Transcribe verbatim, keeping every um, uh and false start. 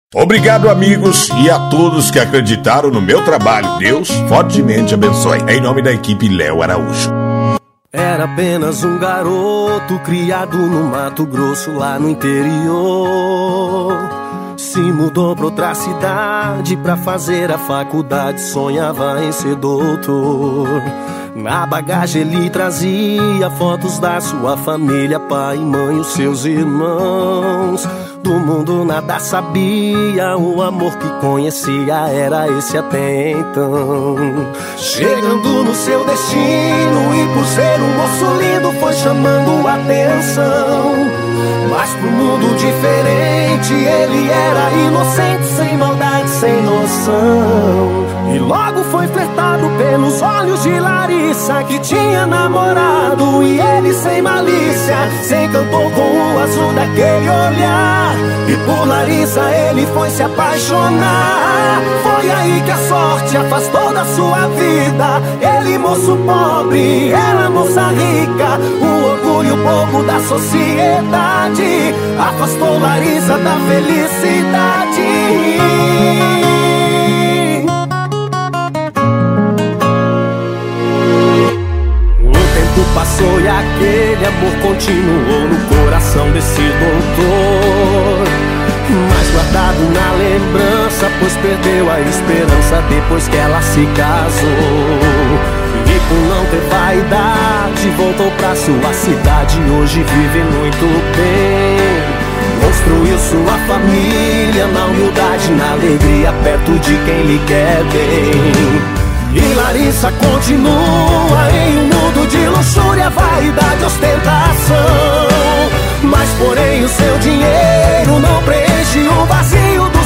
Obrigado, amigos, e a todos que acreditaram no meu trabalho. Deus fortemente abençoe. Em nome da equipe Léo Araújo. Era apenas um garoto criado no Mato Grosso, lá no interior. Se mudou pra outra cidade pra fazer a faculdade, sonhava em ser doutor. Na bagagem ele trazia fotos da sua família, pai, mãe e os seus irmãos. Do mundo nada sabia, o amor que conhecia era esse até então. Chegando no seu destino e por ser um moço lindo foi chamando atenção. Mas pro mundo diferente ele era inocente, sem maldade, sem noção. E logo foi flertado pelos olhos de Larissa, que tinha namorado, e ele sem malícia se encantou com o azul daquele olhar. E por Larissa ele foi se apaixonar. Foi aí que a sorte afastou da sua vida. Ele moço pobre, ela moça rica. O orgulho bobo da sociedade afastou Larissa da felicidade. Passou e aquele amor continuou no coração desse doutor, mas guardado na lembrança, pois perdeu a esperança depois que ela se casou. E por não ter vaidade voltou pra sua cidade, hoje vive muito bem. Construiu sua família na humildade, na alegria, perto de quem lhe quer bem. E Larissa continua em um mundo de luxúria, vaidade, ostentação. Mas porém o seu dinheiro não preenche o vazio do